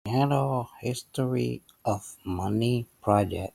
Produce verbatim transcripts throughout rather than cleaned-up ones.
Narrow History of Money Project.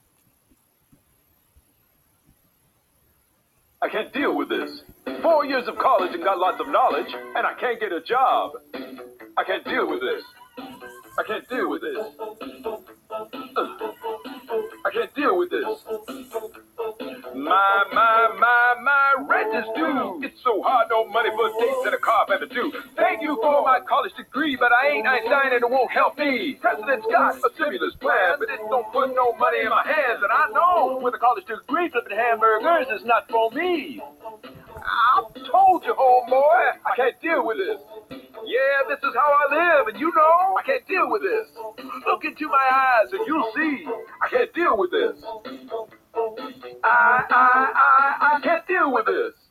I can't deal with this. Four years of college and got lots of knowledge, and I can't get a job. I can't deal with this. I can't deal with this. Ugh. I can't deal with this. My, my, my, my rent is due. It's so hard, no money for dates and a car payment too. Thank you for my college degree, but I ain't Einstein and it won't help me. President's got a stimulus plan, but it don't put no money in my hands. And I know with a college degree, flipping hamburgers is not for me. I told you, homeboy, I can't deal with this. Yeah, this is how I live, and you know I can't deal with this. Look into my eyes and you'll see I can't deal with this. I, I, I, I can't deal with this.